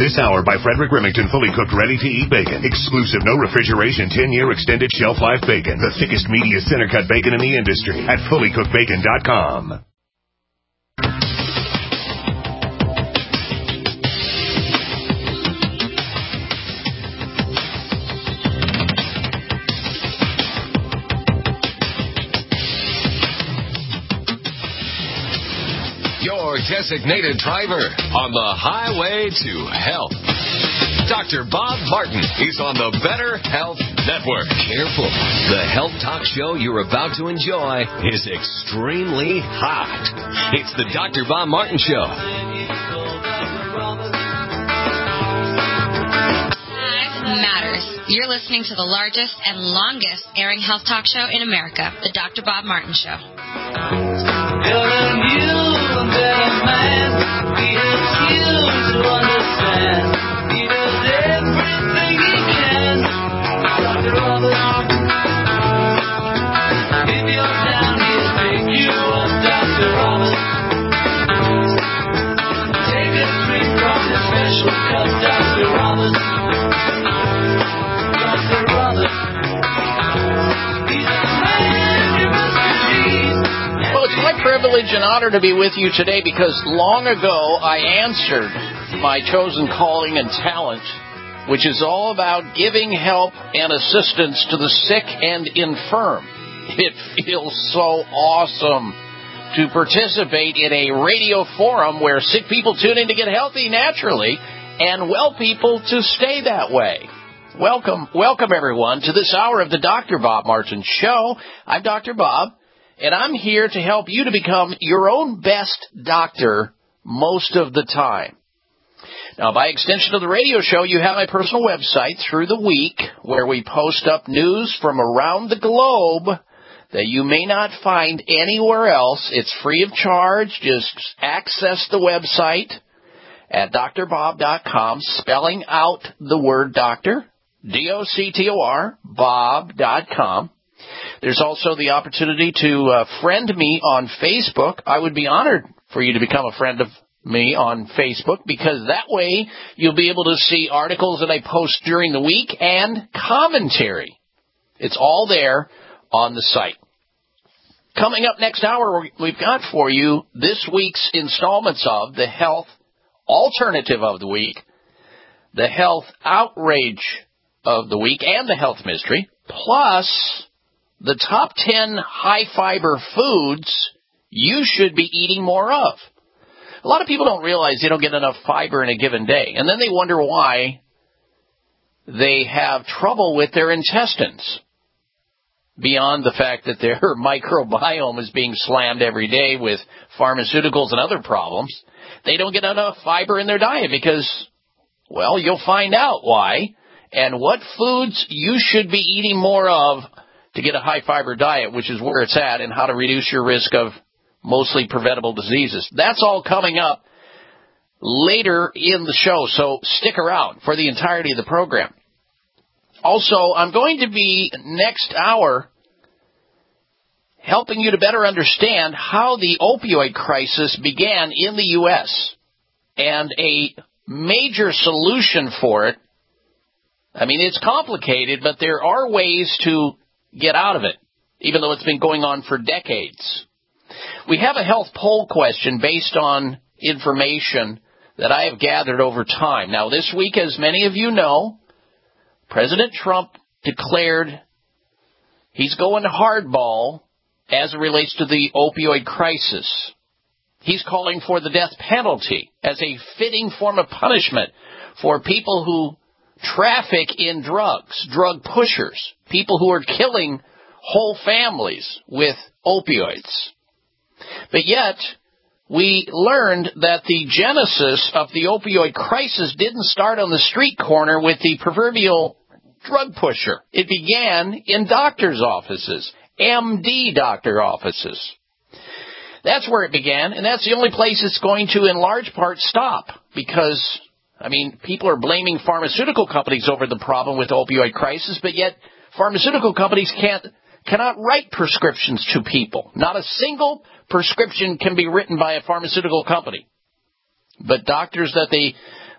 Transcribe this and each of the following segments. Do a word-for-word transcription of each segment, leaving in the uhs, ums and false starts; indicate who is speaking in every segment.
Speaker 1: This hour by Frederick Remington, fully cooked, ready-to-eat bacon. Exclusive, no refrigeration, ten-year extended shelf life bacon. The thickest, meatiest, center-cut bacon in the industry at fully cooked bacon dot com.
Speaker 2: Your designated driver on the highway to health. Doctor Bob Martin is on the Better Health Network. Careful. The health talk show you're about to enjoy is extremely hot. It's the Doctor Bob Martin Show.
Speaker 3: Matters. You're listening to the largest and longest airing health talk show in America, the Doctor Bob Martin Show.
Speaker 4: Privilege and honor to be with you today because long ago I answered my chosen calling and talent, which is all about giving help and assistance to the sick and infirm. It feels so awesome to participate in a radio forum where sick people tune in to get healthy naturally and well people to stay that way. Welcome, welcome everyone to this hour of the Doctor Bob Martin Show. I'm Doctor Bob. And I'm here to help you to become your own best doctor most of the time. Now, by extension of the radio show, you have my personal website through the week where we post up news from around the globe that you may not find anywhere else. It's free of charge. Just access the website at D R bob dot com, spelling out the word doctor, D O C T O R, bob dot com. There's also the opportunity to uh, friend me on Facebook. I would be honored for you to become a friend of me on Facebook because that way you'll be able to see articles that I post during the week and commentary. It's all there on the site. Coming up next hour, we've got for you this week's installments of the Health Alternative of the Week, the Health Outrage of the Week, and the Health Mystery, plus the top ten high-fiber foods you should be eating more of. A lot of people don't realize they don't get enough fiber in a given day, and then they wonder why they have trouble with their intestines, beyond the fact that their microbiome is being slammed every day with pharmaceuticals and other problems. They don't get enough fiber in their diet because, well, you'll find out why and what foods you should be eating more of to get a high-fiber diet, which is where it's at, and how to reduce your risk of mostly preventable diseases. That's all coming up later in the show, so stick around for the entirety of the program. Also, I'm going to be next hour helping you to better understand how the opioid crisis began in the U S and a major solution for it. I mean, it's complicated, but there are ways to get out of it, even though it's been going on for decades. We have a health poll question based on information that I have gathered over time. Now, this week, as many of you know, President Trump declared he's going hardball as it relates to the opioid crisis. He's calling for the death penalty as a fitting form of punishment for people who traffic in drugs, drug pushers, people who are killing whole families with opioids. But yet, we learned that the genesis of the opioid crisis didn't start on the street corner with the proverbial drug pusher. It began in doctors' offices, M D doctor offices. That's where it began, and that's the only place it's going to, in large part, stop because, I mean, people are blaming pharmaceutical companies over the problem with the opioid crisis, but yet pharmaceutical companies can't cannot write prescriptions to people. Not a single prescription can be written by a pharmaceutical company. But doctors that they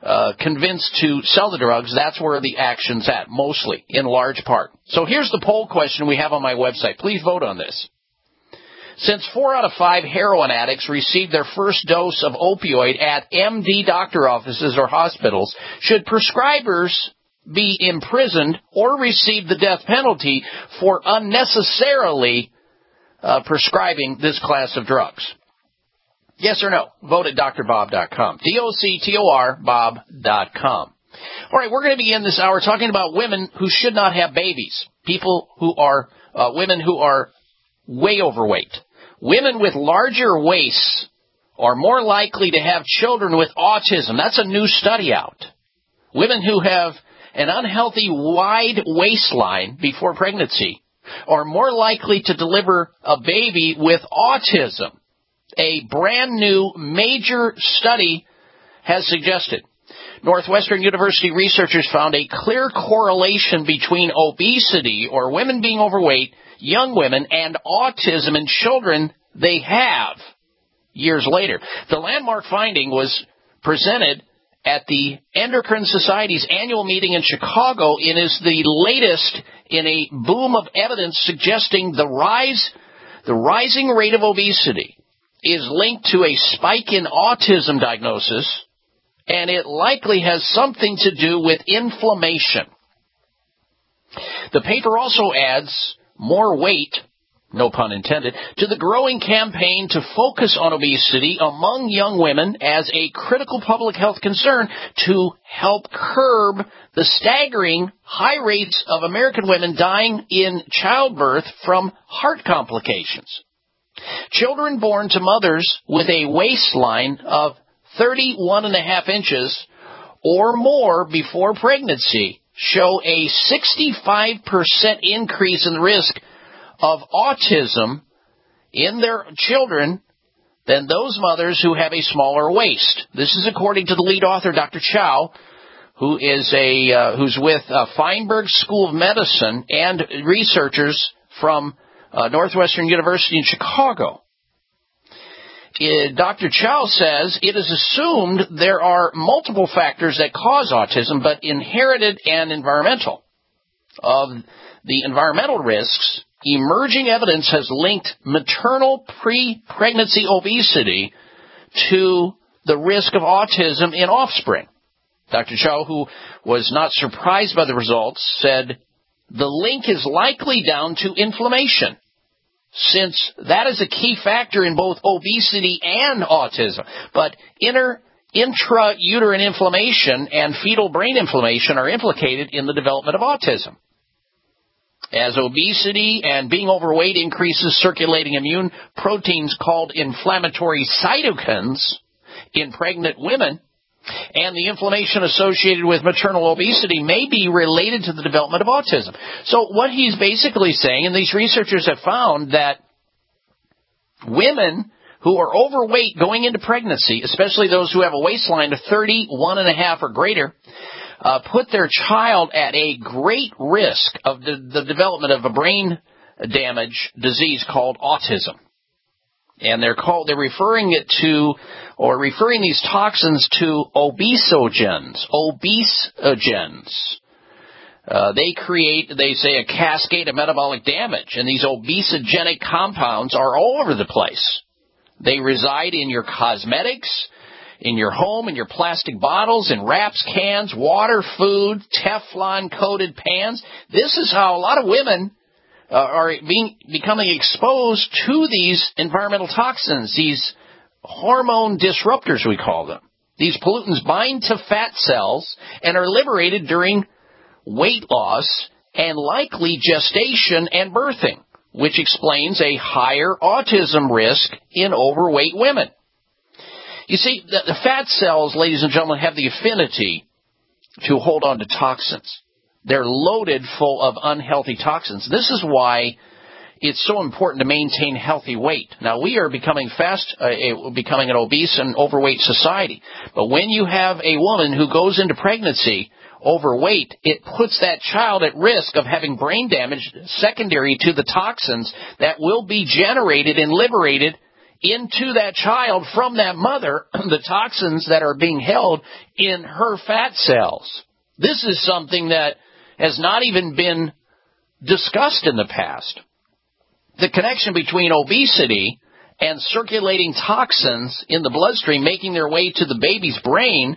Speaker 4: uh, convinced to sell the drugs, that's where the action's at, mostly, in large part. So here's the poll question we have on my website. Please vote on this. Since four out of five heroin addicts receive their first dose of opioid at M D doctor offices or hospitals, should prescribers be imprisoned or receive the death penalty for unnecessarily uh, prescribing this class of drugs? Yes or no? Vote at D R bob dot com. D O C T O R Bob dot com. All right, we're going to begin this hour talking about women who should not have babies. People who are, uh, women who are way overweight. Women with larger waists are more likely to have children with autism. That's a new study out. Women who have an unhealthy wide waistline before pregnancy are more likely to deliver a baby with autism. A brand new major study has suggested. Northwestern University researchers found a clear correlation between obesity, or women being overweight, young women, and autism in children they have years later. The landmark finding was presented at the Endocrine Society's annual meeting in Chicago and is the latest in a boom of evidence suggesting the rise, the rising rate of obesity is linked to a spike in autism diagnosis, and it likely has something to do with inflammation. The paper also adds more weight, no pun intended, to the growing campaign to focus on obesity among young women as a critical public health concern to help curb the staggering high rates of American women dying in childbirth from heart complications. Children born to mothers with a waistline of thirty-one and a half inches or more before pregnancy show a sixty-five percent increase in the risk of autism in their children than those mothers who have a smaller waist. This is according to the lead author, Doctor Chow, who is a uh, who's with uh, Feinberg School of Medicine and researchers from uh, Northwestern University in Chicago. Uh, Doctor Chow says it is assumed there are multiple factors that cause autism, but inherited and environmental. Of the environmental risks, emerging evidence has linked maternal pre-pregnancy obesity to the risk of autism in offspring. Doctor Chow, who was not surprised by the results, said the link is likely down to inflammation, since that is a key factor in both obesity and autism. But inner intrauterine inflammation and fetal brain inflammation are implicated in the development of autism. As obesity and being overweight increases circulating immune proteins called inflammatory cytokines in pregnant women, and the inflammation associated with maternal obesity may be related to the development of autism. So what he's basically saying, and these researchers have found that women who are overweight going into pregnancy, especially those who have a waistline of thirty-one and a half or greater, uh, put their child at a great risk of the, the development of a brain damage disease called autism. And they're called, they're referring it to, or referring these toxins to obesogens. Obesogens. Uh, they create, they say, a cascade of metabolic damage, and these obesogenic compounds are all over the place. They reside in your cosmetics, in your home, in your plastic bottles, in wraps, cans, water, food, Teflon-coated pans. This is how a lot of women uh, are being becoming exposed to these environmental toxins, these hormone disruptors, we call them. These pollutants bind to fat cells and are liberated during weight loss and likely gestation and birthing, which explains a higher autism risk in overweight women. You see, the, the fat cells, ladies and gentlemen, have the affinity to hold on to toxins. They're loaded full of unhealthy toxins. This is why it's so important to maintain healthy weight. Now, we are becoming fast, uh, a, becoming an obese and overweight society. But when you have a woman who goes into pregnancy overweight, it puts that child at risk of having brain damage secondary to the toxins that will be generated and liberated into that child from that mother the toxins that are being held in her fat cells. This is something that has not even been discussed in the past. The connection between obesity and circulating toxins in the bloodstream making their way to the baby's brain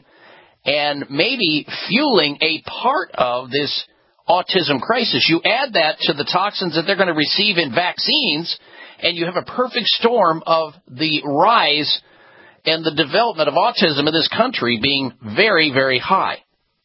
Speaker 4: and maybe fueling a part of this autism crisis. You add that to the toxins that they're going to receive in vaccines, and you have a perfect storm of the rise and the development of autism in this country being very, very high.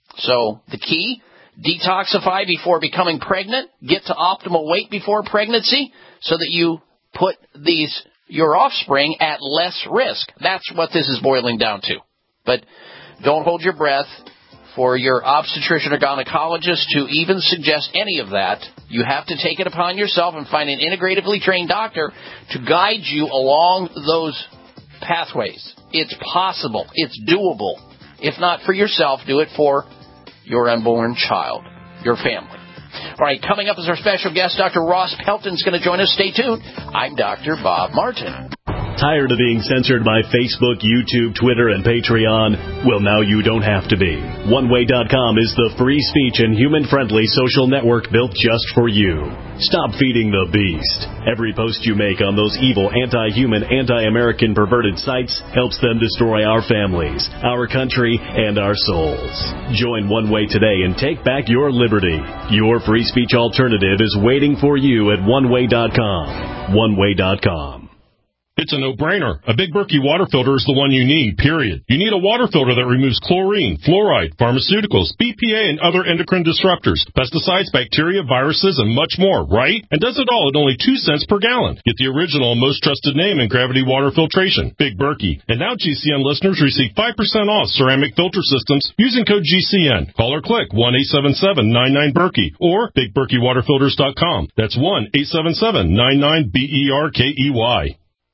Speaker 4: So the key, detoxify before becoming pregnant, get to optimal weight before pregnancy so that you put these your offspring at less risk. That's what this is boiling down to. But don't hold your breath for your obstetrician or gynecologist to even suggest any of that. You have to take it upon yourself and find an integratively trained doctor to guide you along those pathways. It's possible. It's doable. If not for yourself, do it for your unborn child, your family. All right, coming up is our special guest, Doctor Ross Pelton, is going to join us. Stay tuned. I'm Doctor Bob Martin.
Speaker 5: Tired of being censored by Facebook, YouTube, Twitter, and Patreon? Well, now you don't have to be. one way dot com is the free speech and human-friendly social network built just for you. Stop feeding the beast. Every post you make on those evil, anti-human, anti-American perverted sites helps them destroy our families, our country, and our souls. Join One Way today and take back your liberty. Your free speech alternative is waiting for you at one way dot com. one way dot com.
Speaker 6: It's a no-brainer. A Big Berkey water filter is the one you need, period. You need a water filter that removes chlorine, fluoride, pharmaceuticals, B P A, and other endocrine disruptors, pesticides, bacteria, viruses, and much more, right? And does it all at only two cents per gallon. Get the original and most trusted name in gravity water filtration, Big Berkey. And now G C N listeners receive five percent off ceramic filter systems using code G C N. Call or click one eight seven seven nine nine Berkey or big berkey water filters dot com. That's one eight seven seven nine nine B E R K E Y.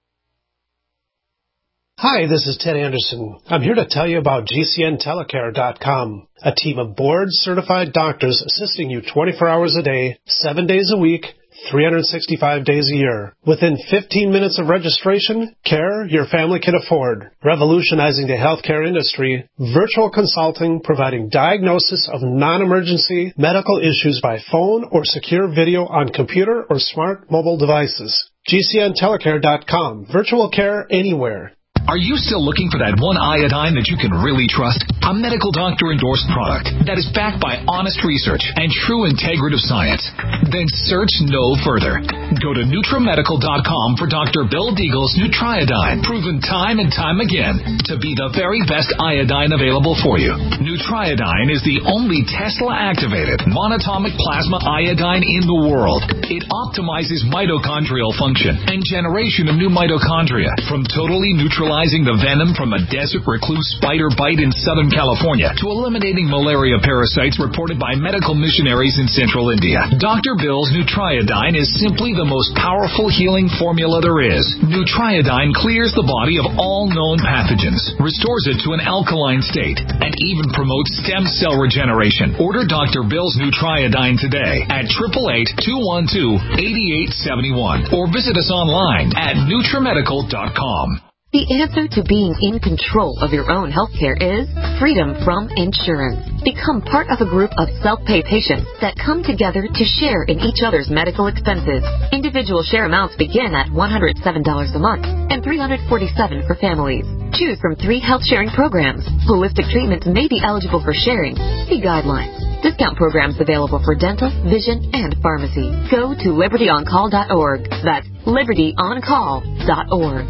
Speaker 7: Hi, this is Ted Anderson. I'm here to tell you about G C N telecare dot com, a team of board-certified doctors assisting you twenty-four hours a day, seven days a week, three hundred sixty-five days a year. Within fifteen minutes of registration, care your family can afford. Revolutionizing the healthcare industry, virtual consulting providing diagnosis of non-emergency medical issues by phone or secure video on computer or smart mobile devices. G C N telecare dot com. Virtual care anywhere.
Speaker 8: Are you still looking for that one iodine that you can really trust? A medical doctor-endorsed product that is backed by honest research and true integrative science? Then search no further. Go to Nutra Medical dot com for Doctor Bill Deagle's Nutriodine, proven time and time again to be the very best iodine available for you. Nutriodine is the only Tesla-activated monatomic plasma iodine in the world. It optimizes mitochondrial function and generation of new mitochondria from totally neutralizing the venom from a desert recluse spider bite in Southern California to eliminating malaria parasites reported by medical missionaries in central India. Doctor Bill's Nutriodine is simply the most powerful healing formula there is. Nutriodine clears the body of all known pathogens, restores it to an alkaline state, and even promotes stem cell regeneration. Order Doctor Bill's Nutriodine today at eight eight eight, two one two, eight eight seven one or visit us online at Nutra Medical dot com.
Speaker 9: The answer to being in control of your own healthcare is freedom from insurance. Become part of a group of self-pay patients that come together to share in each other's medical expenses. Individual share amounts begin at one hundred seven dollars a month and three hundred forty-seven dollars for families. Choose from three health sharing programs. Holistic treatments may be eligible for sharing. See guidelines. Discount programs available for dental, vision, and pharmacy. Go to liberty on call dot org. That's liberty on call dot org.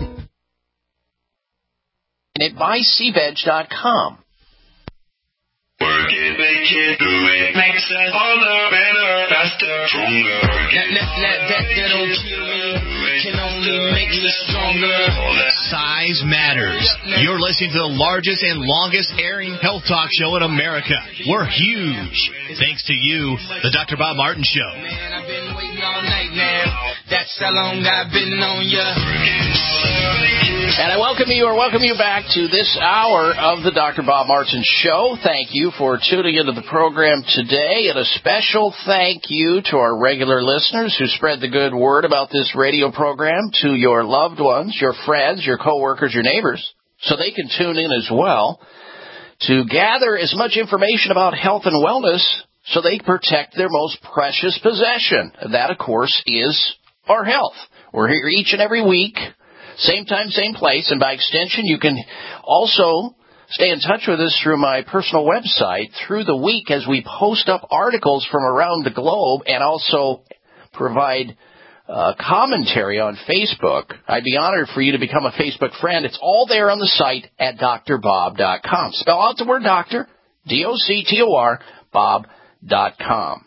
Speaker 4: At buy c veg dot com.
Speaker 10: Work it, make it, do it, make us harder, better, faster, stronger. That, that, that, that, that don't kill me, can only make me stronger.
Speaker 11: Size matters. You're listening to the largest and longest airing health talk show in America. We're huge. Thanks to you, the Doctor Bob Martin Show.
Speaker 10: Man, I've been waiting all night now. That's how long I've been on ya.
Speaker 4: And I welcome you or welcome you back to this hour of the Doctor Bob Martin Show. Thank you for tuning into the program today, and a special thank you to our regular listeners who spread the good word about this radio program to your loved ones, your friends, your coworkers, your neighbors, so they can tune in as well to gather as much information about health and wellness so they protect their most precious possession. That, of course, is our health. We're here each and every week. Same time, same place, and by extension, you can also stay in touch with us through my personal website through the week as we post up articles from around the globe and also provide uh, commentary on Facebook. I'd be honored for you to become a Facebook friend. It's all there on the site at D R bob dot com. Spell out the word doctor, D O C T O R, bob dot com.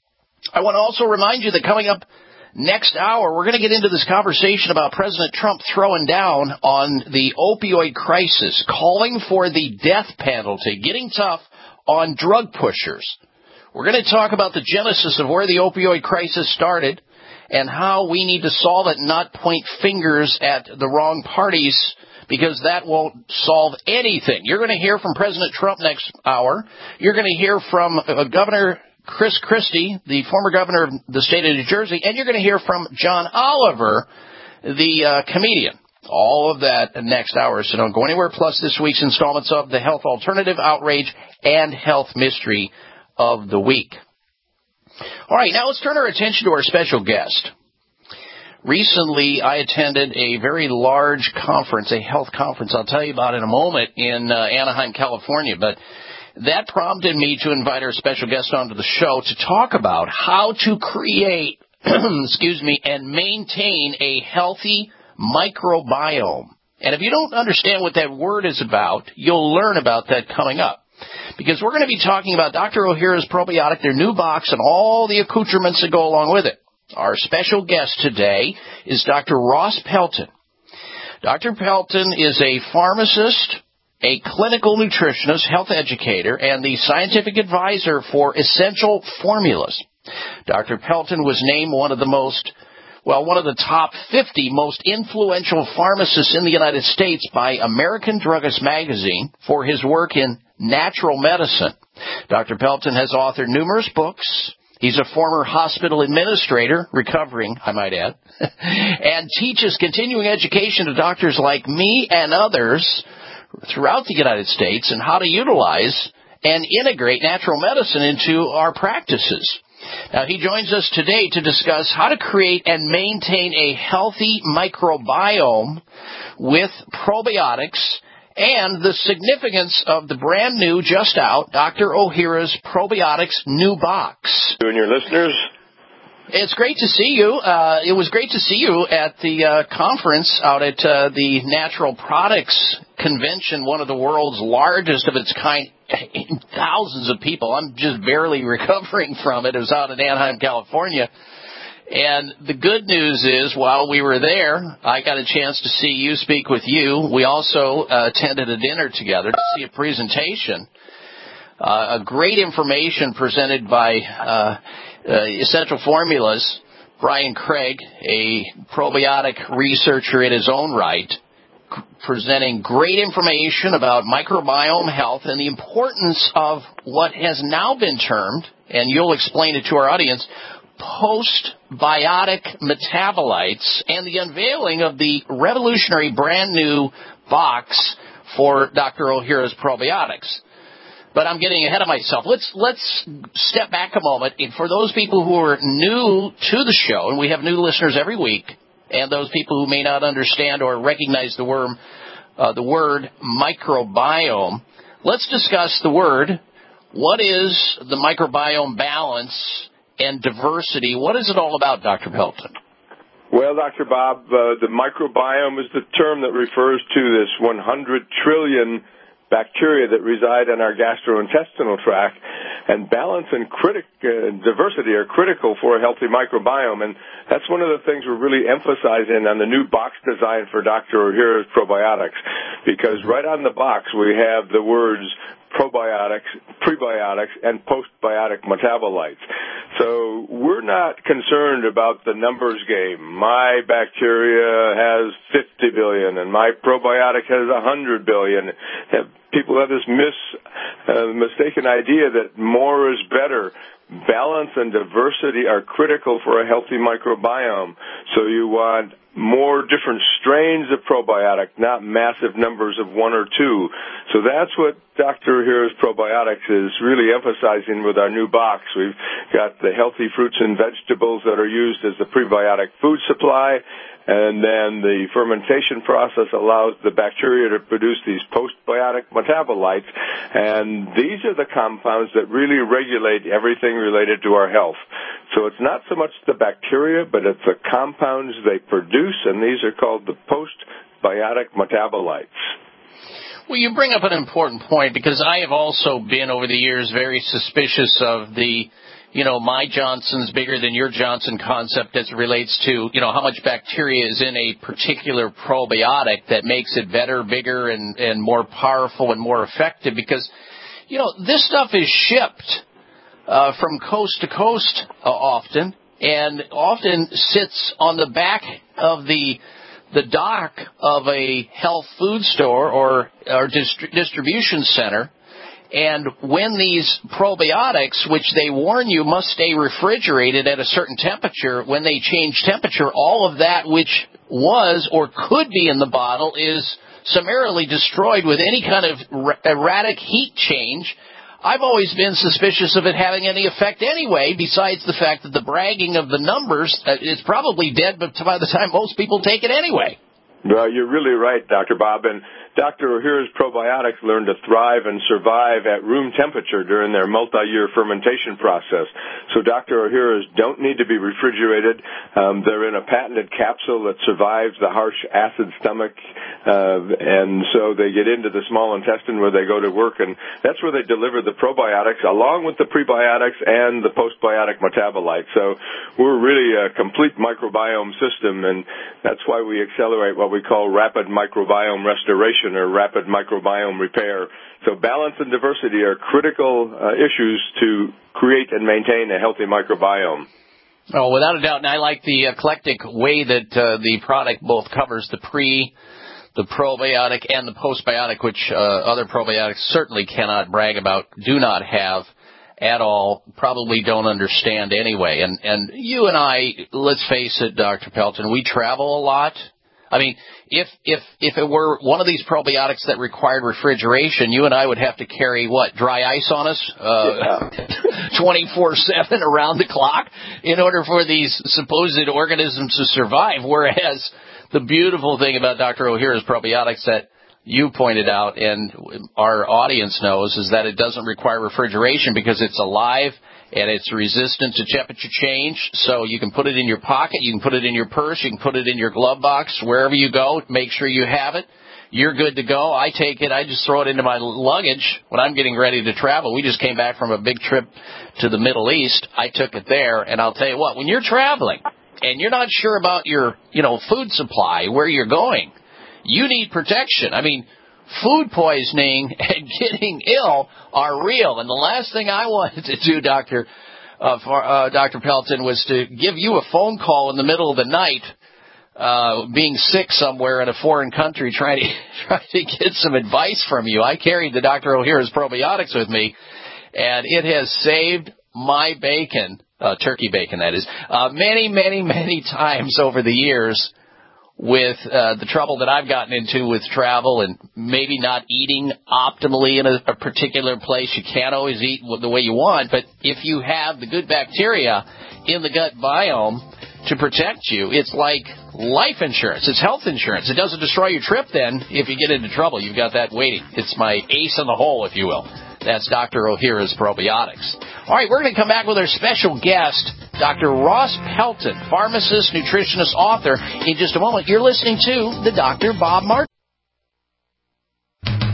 Speaker 4: I want to also remind you that coming up next hour, we're going to get into this conversation about President Trump throwing down on the opioid crisis, calling for the death penalty, getting tough on drug pushers. We're going to talk about the genesis of where the opioid crisis started and how we need to solve it and not point fingers at the wrong parties, because that won't solve anything. You're going to hear from President Trump next hour. You're going to hear from uh, Governor Chris Christie, the former governor of the state of New Jersey, and you're going to hear from John Oliver, the uh, comedian. All of that next hour, so don't go anywhere, plus this week's installments of the Health Alternative, Outrage, and Health Mystery of the Week. All right, now let's turn our attention to our special guest. Recently, I attended a very large conference, a health conference. I'll tell you about it in a moment, in uh, Anaheim, California, but that prompted me to invite our special guest onto the show to talk about how to create, excuse me, and maintain a healthy microbiome. And if you don't understand what that word is about, you'll learn about that coming up. Because we're going to be talking about Doctor Ohhira's probiotic, their new box, and all the accoutrements that go along with it. Our special guest today is Doctor Ross Pelton. Doctor Pelton is a pharmacist, a clinical nutritionist, health educator, and the scientific advisor for Essential Formulas. Doctor Pelton was named one of the most, well, one of the top fifty most influential pharmacists in the United States by American Druggist magazine for his work in natural medicine. Doctor Pelton has authored numerous books. He's a former hospital administrator, recovering, I might add, and teaches continuing education to doctors like me and others throughout the United States and how to utilize and integrate natural medicine into our practices. Now, he joins us today to discuss how to create and maintain a healthy microbiome with probiotics and the significance of the brand new, just out, Doctor Ohhira's Probiotics New Box.
Speaker 12: You and your listeners.
Speaker 4: It's great to see you. Uh, it was great to see you at the uh, conference out at uh, the Natural Products Convention, one of the world's largest of its kind, thousands of people. I'm just barely recovering from it. It was out in Anaheim, California. And the good news is, while we were there, I got a chance to see you, speak with you. We also uh, attended a dinner together to see a presentation, uh, a great information presented by uh, uh, Essential Formulas, Brian Craig, a probiotic researcher in his own right, c- presenting great information about microbiome health and the importance of what has now been termed, and you'll explain it to our audience, postbiotic metabolites, and the unveiling of the revolutionary brand new box for Doctor Ohhira's probiotics. But I'm getting ahead of myself. Let's let's step back a moment. And for those people who are new to the show, and we have new listeners every week, and those people who may not understand or recognize the word, uh, the word microbiome, let's discuss the word. What is the microbiome balance and diversity? What is it all about, Doctor Pelton?
Speaker 12: Well, Doctor Bob, uh, the microbiome is the term that refers to this one hundred trillion bacteria that reside in our gastrointestinal tract, and balance and critic, uh, diversity are critical for a healthy microbiome, and that's one of the things we're really emphasizing on the new box design for Doctor Ohhira's probiotics, because right on the box we have the words probiotics, prebiotics, and postbiotic metabolites. So we're not concerned about the numbers game. My bacteria has fifty billion and my probiotic has one hundred billion. People have this mis, uh, mistaken idea that more is better. Balance and diversity are critical for a healthy microbiome. So you want more different strains of probiotic, not massive numbers of one or two. So that's what Doctor Ohhira's Probiotics is really emphasizing with our new box. We've got the healthy fruits and vegetables that are used as the prebiotic food supply, and then the fermentation process allows the bacteria to produce these postbiotic metabolites, and these are the compounds that really regulate everything related to our health. So it's not so much the bacteria, but it's the compounds they produce, and these are called the postbiotic metabolites.
Speaker 4: Well, you bring up an important point, because I have also been over the years very suspicious of the, you know, my Johnson's bigger than your Johnson concept as it relates to, you know, how much bacteria is in a particular probiotic that makes it better, bigger, and, and more powerful and more effective, because, you know, this stuff is shipped uh, from coast to coast uh, often, and often sits on the back of the the dock of a health food store or, or dist- distribution center. And when these probiotics, which they warn you must stay refrigerated at a certain temperature, when they change temperature, all of that which was or could be in the bottle is summarily destroyed with any kind of erratic heat change. I've always been suspicious of it having any effect anyway, besides the fact that the bragging of the numbers is probably dead by the time most people take it anyway.
Speaker 12: Well, you're really right, Doctor Bob. And Doctor Ohhira's probiotics learn to thrive and survive at room temperature during their multi-year fermentation process. So Doctor Ohhira's don't need to be refrigerated. Um, they're in a patented capsule that survives the harsh acid stomach, uh, and so they get into the small intestine where they go to work, and that's where they deliver the probiotics along with the prebiotics and the postbiotic metabolites. So we're really a complete microbiome system, and that's why we accelerate what we call rapid microbiome restoration or rapid microbiome repair. So balance and diversity are critical uh, issues to create and maintain a healthy microbiome.
Speaker 4: Oh, without a doubt. And I like the eclectic way that uh, the product both covers the pre, the probiotic, and the postbiotic, which uh, other probiotics certainly cannot brag about, do not have at all, probably don't understand anyway. And, and you and I, let's face it, Doctor Pelton, we travel a lot. I mean, if if if it were one of these probiotics that required refrigeration, you and I would have to carry, what, dry ice on us uh, twenty-four seven around the clock in order for these supposed organisms to survive, whereas the beautiful thing about Doctor Ohhira's probiotics that you pointed out and our audience knows is that it doesn't require refrigeration because it's alive and it's resistant to temperature change. So you can put it in your pocket, you can put it in your purse, you can put it in your glove box, wherever you go. Make sure you have it. You're good to go. I take it. I just throw it into my luggage when I'm getting ready to travel. We just came back from a big trip to the Middle East. I took it there, and I'll tell you what, when you're traveling and you're not sure about your, you know, food supply, where you're going, you need protection. I mean, food poisoning and getting ill are real. And the last thing I wanted to do, Doctor Uh, for, uh, Doctor Pelton, was to give you a phone call in the middle of the night, uh, being sick somewhere in a foreign country, trying to trying to get some advice from you. I carried the Doctor Ohhira's probiotics with me, and it has saved my bacon, uh, turkey bacon that is, uh, many, many, many times over the years, with uh, the trouble that I've gotten into with travel and maybe not eating optimally in a, a particular place. You can't always eat the way you want, but if you have the good bacteria in the gut biome to protect you, it's like life insurance. It's health insurance. It doesn't destroy your trip then if you get into trouble. You've got that waiting. It's my ace in the hole, if you will. That's Doctor Ohhira's Probiotics. All right, we're going to come back with our special guest, Doctor Ross Pelton, pharmacist, nutritionist, author. In just a moment, you're listening to the Doctor Bob Martin.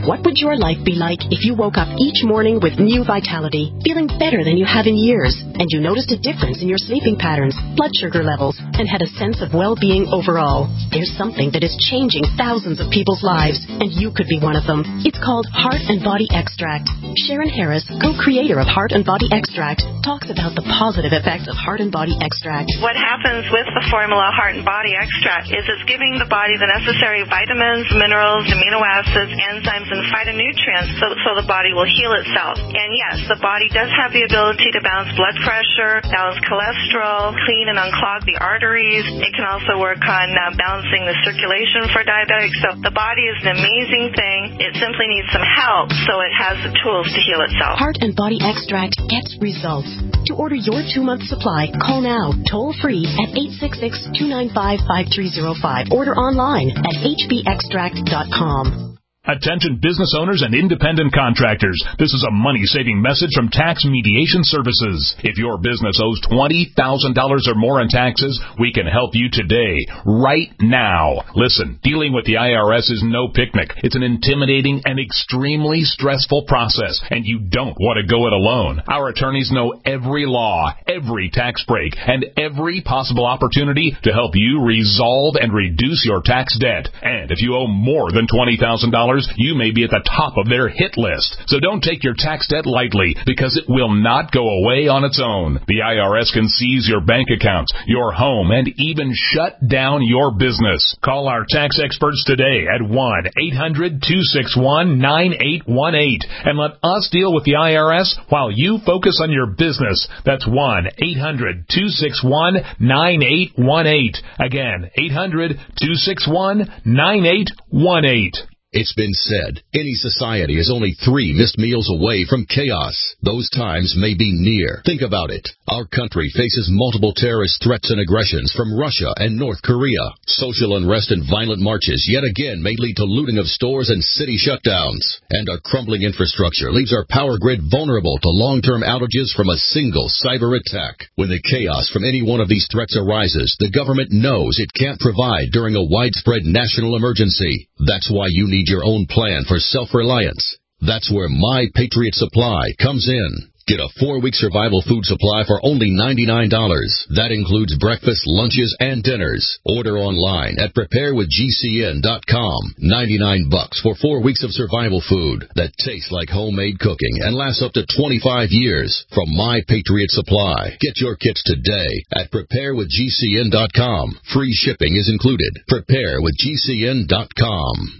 Speaker 13: What would your life be like if you woke up each morning with new vitality, feeling better than you have in years, and you noticed a difference in your sleeping patterns, blood sugar levels, and had a sense of well-being overall? There's something that is changing thousands of people's lives, and you could be one of them. It's called Heart and Body Extract. Sharon Harris, co-creator of Heart and Body Extract, talks about the positive effects of Heart and Body Extract.
Speaker 14: What happens with the formula Heart and Body Extract is it's giving the body the necessary vitamins, minerals, amino acids, enzymes, and phytonutrients so, so the body will heal itself. And yes, the body does have the ability to balance blood pressure, balance cholesterol, clean and unclog the arteries. It can also work on uh, balancing the circulation for diabetics. So the body is an amazing thing. It simply needs some help so it has the tools to heal itself.
Speaker 13: Heart and Body Extract gets results. To order your two-month supply, call now, toll-free at eight six six, two nine five, five three zero five. Order online at h b extract dot com.
Speaker 15: Attention business owners and independent contractors. This is a money-saving message from Tax Mediation Services. If your business owes twenty thousand dollars or more in taxes, we can help you today, right now. Listen, dealing with the I R S is no picnic. It's an intimidating and extremely stressful process, and you don't want to go it alone. Our attorneys know every law, every tax break, and every possible opportunity to help you resolve and reduce your tax debt. And if you owe more than twenty thousand dollars, you may be at the top of their hit list. So don't take your tax debt lightly, because it will not go away on its own. The I R S can seize your bank accounts, your home, and even shut down your business. Call our tax experts today at one eight hundred, two six one, nine eight one eight and let us deal with the I R S while you focus on your business. That's one eight hundred, two six one, nine eight one eight. Again, eight hundred, two six one, nine eight one eight.
Speaker 16: It's been said, any society is only three missed meals away from chaos. Those times may be near. Think about it. Our country faces multiple terrorist threats and aggressions from Russia and North Korea. Social unrest and violent marches yet again may lead to looting of stores and city shutdowns. And our crumbling infrastructure leaves our power grid vulnerable to long-term outages from a single cyber attack. When the chaos from any one of these threats arises, the government knows it can't provide during a widespread national emergency. That's why you need your own plan for self-reliance. That's where My Patriot Supply comes in. Get a four-week survival food supply for only ninety-nine dollars. That includes breakfast, lunches, and dinners. Order online at prepare with G C N dot com. ninety-nine bucks for four weeks of survival food that tastes like homemade cooking and lasts up to twenty-five years from My Patriot Supply. Get your kits today at prepare with G C N dot com. Free shipping is included. prepare with G C N dot com.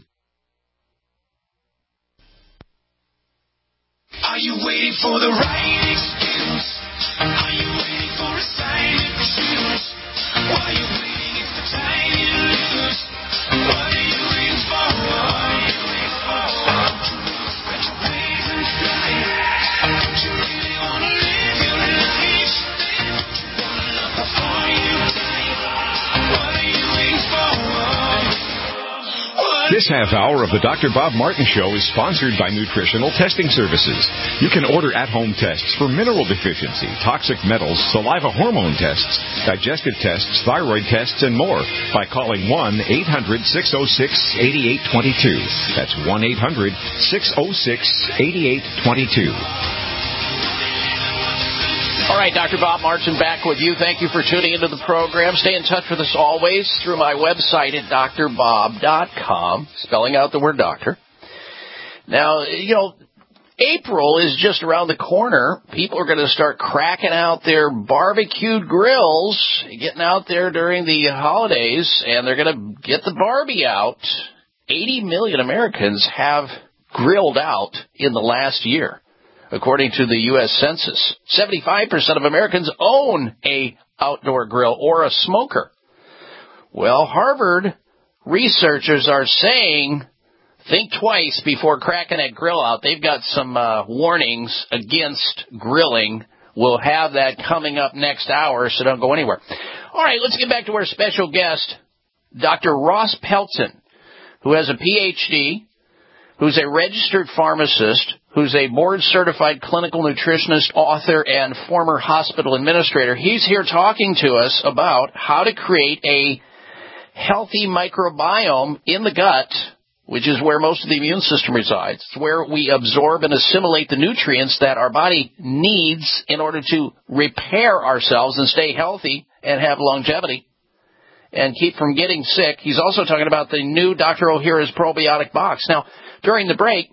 Speaker 10: Are you waiting for the right excuse? Are you waiting for a sign to choose? Why are you waiting if the time you lose? What are you waiting for? What are you waiting for? Got your wings and fly. Don't you really want to live your life? Don't you want to love before you die? What are you waiting for?
Speaker 17: This half hour of the Doctor Bob Martin Show is sponsored by Nutritional Testing Services. You can order at-home tests for mineral deficiency, toxic metals, saliva hormone tests, digestive tests, thyroid tests, and more by calling one eight hundred, six oh six, eight eight two two. That's one eight hundred, six oh six, eight eight two two.
Speaker 4: All right, Doctor Bob Martin back with you. Thank you for tuning into the program. Stay in touch with us always through my website at dr bob dot com, spelling out the word doctor. Now, you know, April is just around the corner. People are going to start cracking out their barbecued grills, getting out there during the holidays, and they're going to get the Barbie out. eighty million Americans have grilled out in the last year. According to the U S Census, seventy-five percent of Americans own a outdoor grill or a smoker. Well, Harvard researchers are saying, think twice before cracking that grill out. They've got some uh, warnings against grilling. We'll have that coming up next hour, so don't go anywhere. All right, let's get back to our special guest, Doctor Ross Pelton, who has a P H D, who's a registered pharmacist, who's a board-certified clinical nutritionist, author, and former hospital administrator. He's here talking to us about how to create a healthy microbiome in the gut which is where most of the immune system resides. It's where we absorb and assimilate the nutrients that our body needs in order to repair ourselves and stay healthy and have longevity and keep from getting sick. He's also talking about the new Doctor Ohhira's probiotic box. Now, during the break,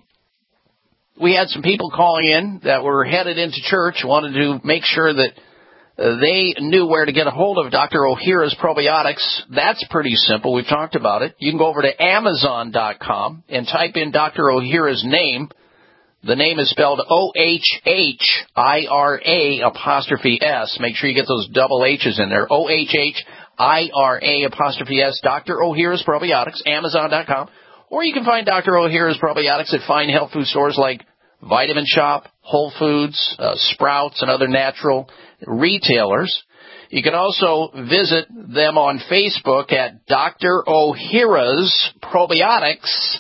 Speaker 4: we had some people calling in that were headed into church, wanted to make sure that uh, they knew where to get a hold of Doctor Ohhira's probiotics. That's pretty simple. We've talked about it. You can go over to Amazon dot com and type in Doctor Ohhira's name. The name is spelled O H H I R A apostrophe S. Make sure you get those double H's in there. O H H I R A apostrophe S, Doctor Ohhira's Probiotics, Amazon dot com. Or you can find Doctor Ohhira's Probiotics at fine health food stores like Vitamin Shop, Whole Foods, uh, Sprouts, and other natural retailers. You can also visit them on Facebook at Doctor Ohhira's Probiotics,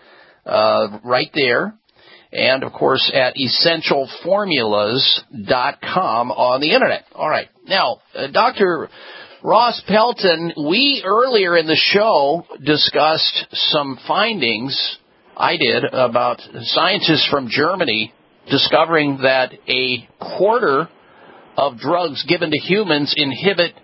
Speaker 4: uh, right there. And, of course, at essential formulas dot com on the Internet. All right. Now, uh, Doctor Ross Pelton, we earlier in the show discussed some findings, I did, about scientists from Germany discovering that a quarter of drugs given to humans inhibit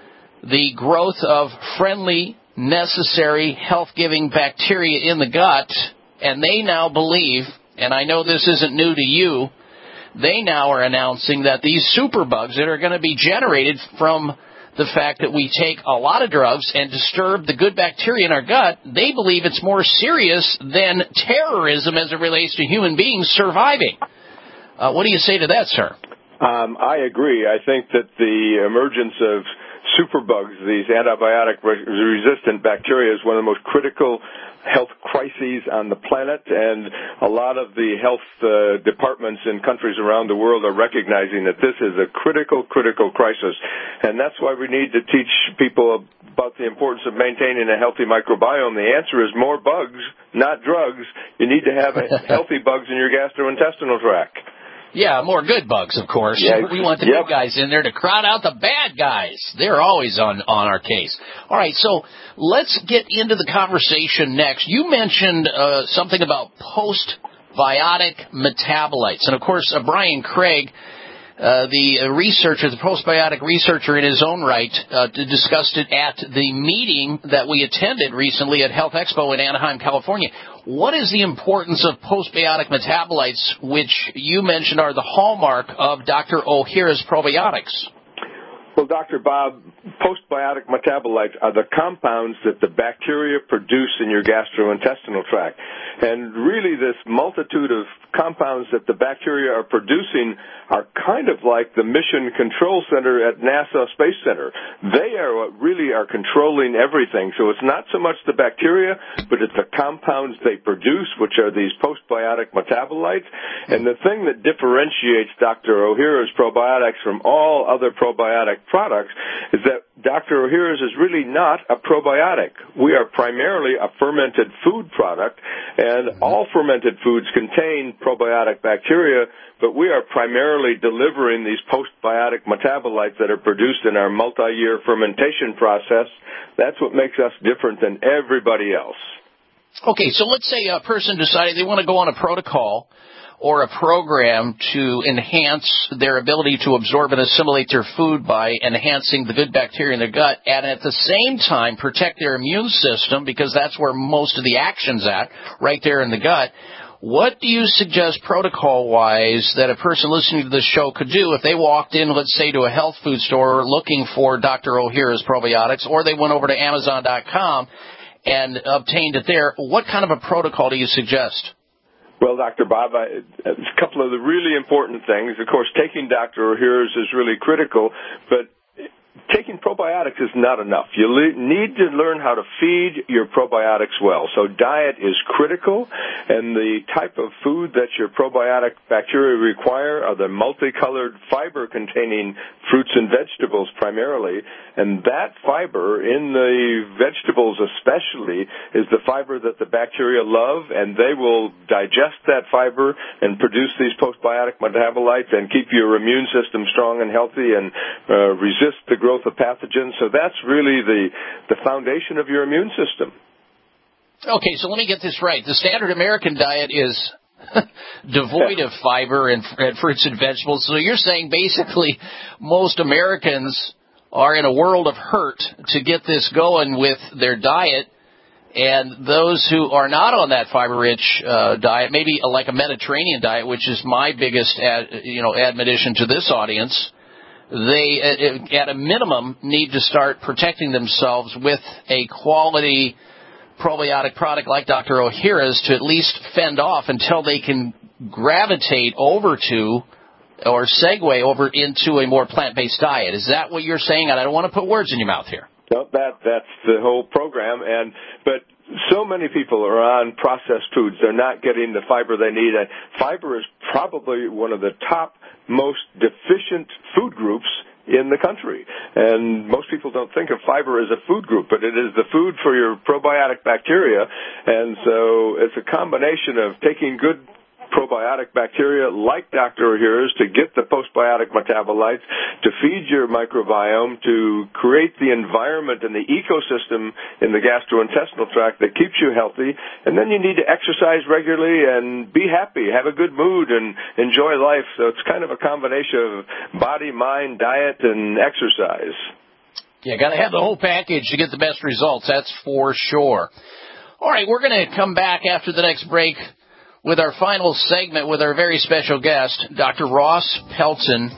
Speaker 4: the growth of friendly, necessary, health-giving bacteria in the gut, and they now believe, and I know this isn't new to you, they now are announcing that these superbugs that are going to be generated from the fact that we take a lot of drugs and disturb the good bacteria in our gut, they believe it's more serious than terrorism as it relates to human beings surviving. Uh, what do you say to that, sir?
Speaker 12: Um, I agree. I think that the emergence of superbugs, these antibiotic-resistant bacteria, is one of the most critical health crises on the planet, and a lot of the health uh, departments in countries around the world are recognizing that this is a critical, critical crisis. And that's why we need to teach people about the importance of maintaining a healthy microbiome. The answer is more bugs, not drugs. You need to have healthy bugs in your gastrointestinal tract.
Speaker 4: Yeah, more good bugs, of course.
Speaker 12: Yeah,
Speaker 4: we want the
Speaker 12: yep.
Speaker 4: good guys in there to crowd out the bad guys. They're always on, on our case. All right, so let's get into the conversation next. You mentioned uh, something about postbiotic metabolites. And, of course, uh, Brian Craig, uh, the researcher, the postbiotic researcher in his own right, uh, discussed it at the meeting that we attended recently at Health Expo in Anaheim, California. What is the importance of postbiotic metabolites, which you mentioned are the hallmark of Doctor Ohhira's probiotics?
Speaker 12: Well, Doctor Bob, postbiotic metabolites are the compounds that the bacteria produce in your gastrointestinal tract. And really, this multitude of compounds that the bacteria are producing are kind of like the Mission Control Center at NASA Space Center. They are what really are controlling everything. So it's not so much the bacteria, but it's the compounds they produce, which are these postbiotic metabolites. And the thing that differentiates Doctor Ohhira's probiotics from all other probiotic products is that Doctor Ohhira's is really not a probiotic. We are primarily a fermented food product, and all fermented foods contain probiotic bacteria, but we are primarily delivering these postbiotic metabolites that are produced in our multi-year fermentation process. That's what makes us different than everybody else.
Speaker 4: Okay, so let's say a person decided they want to go on a protocol or a program to enhance their ability to absorb and assimilate their food by enhancing the good bacteria in their gut, and at the same time protect their immune system, because that's where most of the action's at, right there in the gut. What do you suggest protocol-wise that a person listening to this show could do if they walked in, let's say, to a health food store looking for Doctor Ohhira's probiotics, or they went over to Amazon dot com and obtained it there? What kind of a protocol do you suggest?
Speaker 12: Well, Doctor Bob, I, a couple of the really important things. Of course, taking Doctor Ohhira's is really critical, but taking probiotics is not enough. You le- need to learn how to feed your probiotics well. So diet is critical, and the type of food that your probiotic bacteria require are the multicolored fiber-containing fruits and vegetables primarily, and that fiber in the vegetables especially is the fiber that the bacteria love, and they will digest that fiber and produce these postbiotic metabolites and keep your immune system strong and healthy and uh, resist the growth of pathogens. So that's really the, the foundation of your immune system.
Speaker 4: Okay, so let me get this right. The standard American diet is devoid of fiber and, and fruits and vegetables. So you're saying basically most Americans are in a world of hurt to get this going with their diet, and those who are not on that fiber-rich uh, diet, maybe like a Mediterranean diet, which is my biggest ad, you know admonition to this audience, they at a minimum need to start protecting themselves with a quality probiotic product like Doctor Ohhira's to at least fend off until they can gravitate over to or segue over into a more plant-based diet. Is that what you're saying? And I don't want to put words in your mouth here.
Speaker 12: No, that that's the whole program. And but so many people are on processed foods; they're not getting the fiber they need. And fiber is probably one of the top most deficient food groups in the country. And most people don't think of fiber as a food group, but it is the food for your probiotic bacteria. And so it's a combination of taking good probiotic bacteria like Doctor Ohhira's to get the postbiotic metabolites, to feed your microbiome, to create the environment and the ecosystem in the gastrointestinal tract that keeps you healthy. And then you need to exercise regularly and be happy, have a good mood, and enjoy life. So it's kind of a combination of body, mind, diet, and exercise.
Speaker 4: Yeah, got to have the whole package to get the best results, that's for sure. All right, we're going to come back after the next break with our final segment with our very special guest, Doctor Ross Pelton,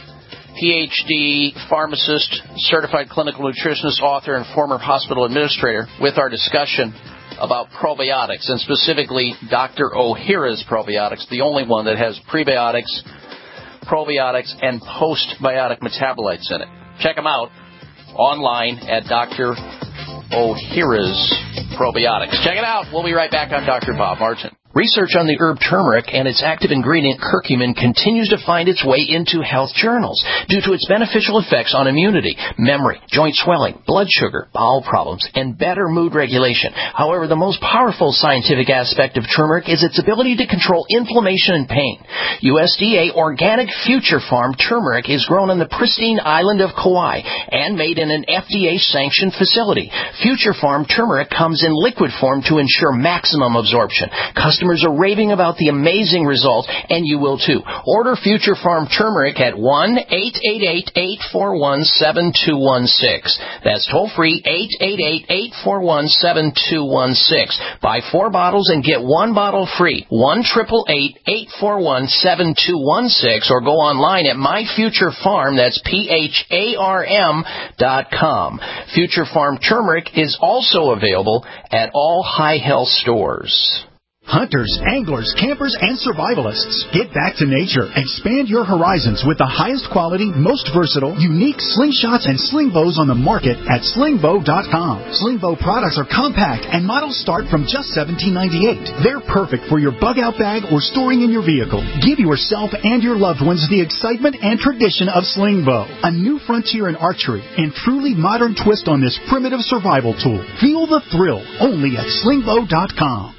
Speaker 4: P H D, pharmacist, certified clinical nutritionist, author, and former hospital administrator, with our discussion about probiotics, and specifically Doctor Ohhira's probiotics, the only one that has prebiotics, probiotics, and postbiotic metabolites in it. Check them out online at Doctor Ohhira's Probiotics. Check it out. We'll be right back on Doctor Bob Martin. Research on the herb turmeric and its active ingredient curcumin continues to find its way into health journals due to its beneficial effects on immunity, memory, joint swelling, blood sugar, bowel problems, and better mood regulation. However, the most powerful scientific aspect of turmeric is its ability to control inflammation and pain. U S D A organic Future Farm turmeric is grown on the pristine island of Kauai and made in an F D A-sanctioned facility. Future Farm turmeric comes in liquid form to ensure maximum absorption. Customers are raving about the amazing results, and you will too. Order Future Farm turmeric at one eight eight eight, eight four one, seven two one six. That's toll free, eight eight eight, eight four one, seven two one six. Buy four bottles and get one bottle free. one eight eight eight, eight four one, seven two one six, or go online at My Future Farm, that's P H A R M dot com. Future Farm turmeric is also available at all High Health stores.
Speaker 18: Hunters, anglers, campers, and survivalists, get back to nature. Expand your horizons with the highest quality, most versatile, unique slingshots and sling bows on the market at sling bow dot com. Sling bow products are compact and models start from just seventeen ninety-eight. They're perfect for your bug-out bag or storing in your vehicle. Give yourself and your loved ones the excitement and tradition of sling bow, a new frontier in archery and truly modern twist on this primitive survival tool. Feel the thrill only at sling bow dot com.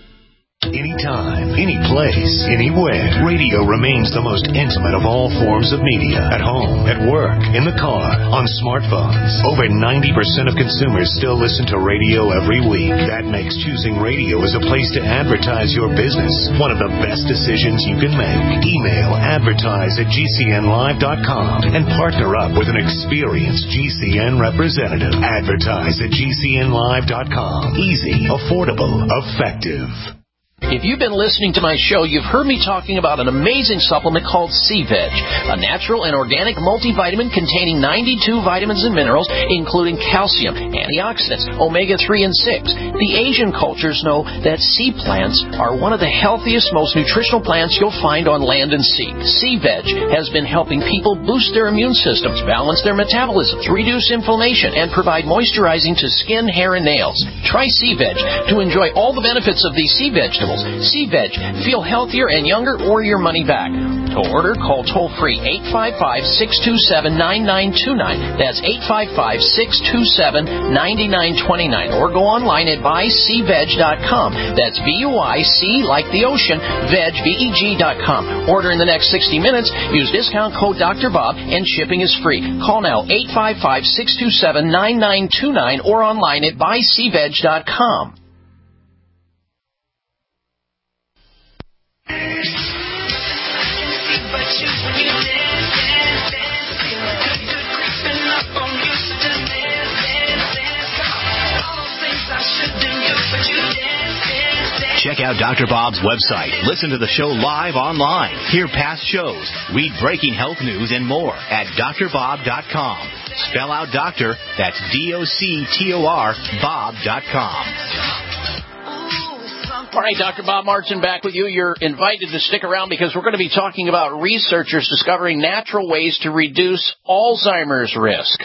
Speaker 1: Anytime, any place, anywhere, radio remains the most intimate of all forms of media. At home, at work, in the car, on smartphones. Over ninety percent of consumers still listen to radio every week. That makes choosing radio as a place to advertise your business one of the best decisions you can make. Email advertise at G C N live dot com and partner up with an experienced G C N representative. Advertise at G C N live dot com. Easy, affordable, effective.
Speaker 4: If you've been listening to my show, you've heard me talking about an amazing supplement called C-Veg, a natural and organic multivitamin containing ninety-two vitamins and minerals, including calcium, antioxidants, omega three and six. The Asian cultures know that sea plants are one of the healthiest, most nutritional plants you'll find on land and sea. C-Veg has been helping people boost their immune systems, balance their metabolisms, reduce inflammation, and provide moisturizing to skin, hair, and nails. Try C-Veg to enjoy all the benefits of these sea vegetables. C-Veg. Feel healthier and younger or your money back. To order, call toll-free eight five five, six two seven, nine nine two nine. That's eight five five, six two seven, nine nine two nine. Or go online at buy c veg dot com. That's B U I C like the ocean, veg, V E G dot com. Order in the next sixty minutes. Use discount code Doctor Bob and shipping is free. Call now eight five five, six two seven, nine nine two nine or online at buy c veg dot com.
Speaker 11: out Doctor Bob's website, listen to the show live online, hear past shows, read breaking health news, and more at D R bob dot com. Spell out doctor, that's D O C T O R, bob dot com.
Speaker 4: All right, Doctor Bob Martin back with you. You're invited to stick around because we're going to be talking about researchers discovering natural ways to reduce Alzheimer's risk.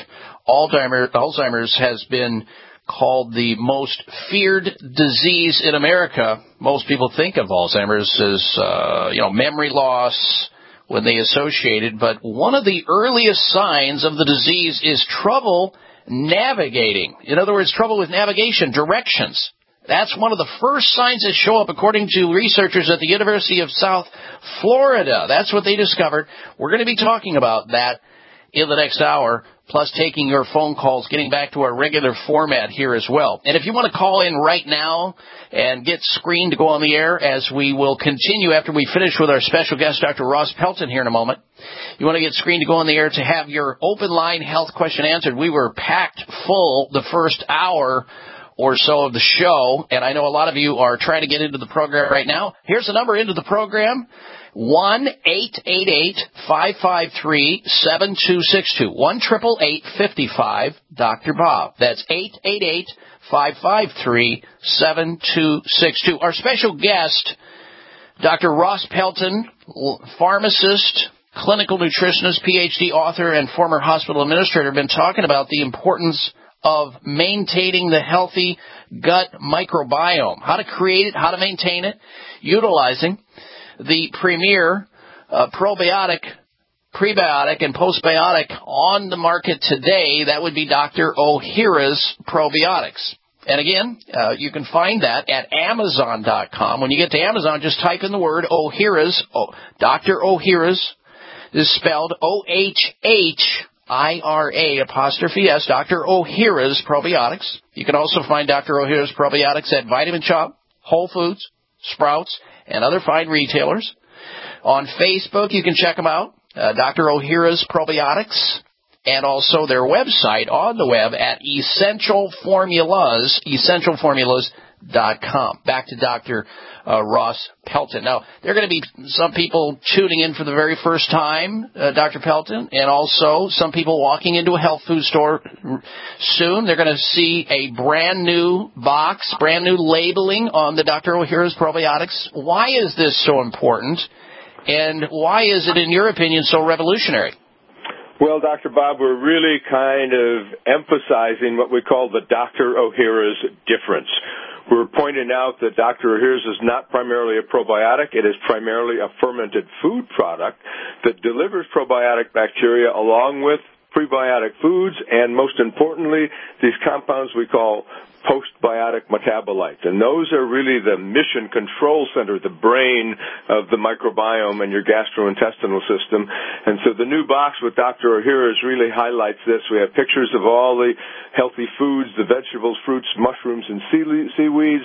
Speaker 4: Alzheimer's has been called the most feared disease in America. Most people think of Alzheimer's as, uh, you know, memory loss when they associate it, but one of the earliest signs of the disease is trouble navigating. In other words, trouble with navigation, directions. That's one of the first signs that show up, according to researchers at the University of South Florida. That's what they discovered. We're going to be talking about that in the next hour, plus taking your phone calls, getting back to our regular format here as well. And if you want to call in right now and get screened to go on the air, as we will continue after we finish with our special guest, Doctor Ross Pelton, here in a moment. You want to get screened to go on the air to have your open line health question answered. We were packed full the first hour or so of the show, and I know a lot of you are trying to get into the program right now. Here's the number into the program, one eight eight eight, five five three, seven two six two, one eight eight eight, five five, Doctor Bob. That's eight eight eight, five five three, seven two six two. Our special guest, Doctor Ross Pelton, pharmacist, clinical nutritionist, P H D author, and former hospital administrator, have been talking about the importance of maintaining the healthy gut microbiome, how to create it, how to maintain it, utilizing the premier uh, probiotic, prebiotic, and postbiotic on the market today. That would be Doctor Ohhira's Probiotics. And again, uh, you can find that at Amazon dot com. When you get to Amazon, just type in the word Ohhira's. Oh, Doctor Ohhira's is spelled O H H I R A apostrophe S, Doctor Ohhira's Probiotics. You can also find Doctor Ohhira's Probiotics at Vitamin Shop, Whole Foods, Sprouts, and other fine retailers. On Facebook, you can check them out, uh, Doctor Ohhira's Probiotics, and also their website on the web at Essential Formulas, essential formulas dot com. Back to Doctor Uh, Ross Pelton. Now, there are going to be some people tuning in for the very first time, uh, Doctor Pelton, and also some people walking into a health food store soon. They're going to see a brand new box, brand new labeling on the Doctor Ohhira's Probiotics. Why is this so important, and why is it, in your opinion, so revolutionary?
Speaker 12: Well, Doctor Bob, we're really kind of emphasizing what we call the Doctor Ohhira's difference. We're pointing out that Doctor Ohhira's is not primarily a probiotic. It is primarily a fermented food product that delivers probiotic bacteria along with prebiotic foods and, most importantly, these compounds we call postbiotic metabolites. And those are really the mission control center, the brain of the microbiome and your gastrointestinal system. And so the new box with Doctor Ohhira's really highlights this. We have pictures of all the healthy foods, the vegetables, fruits, mushrooms, and seaweeds,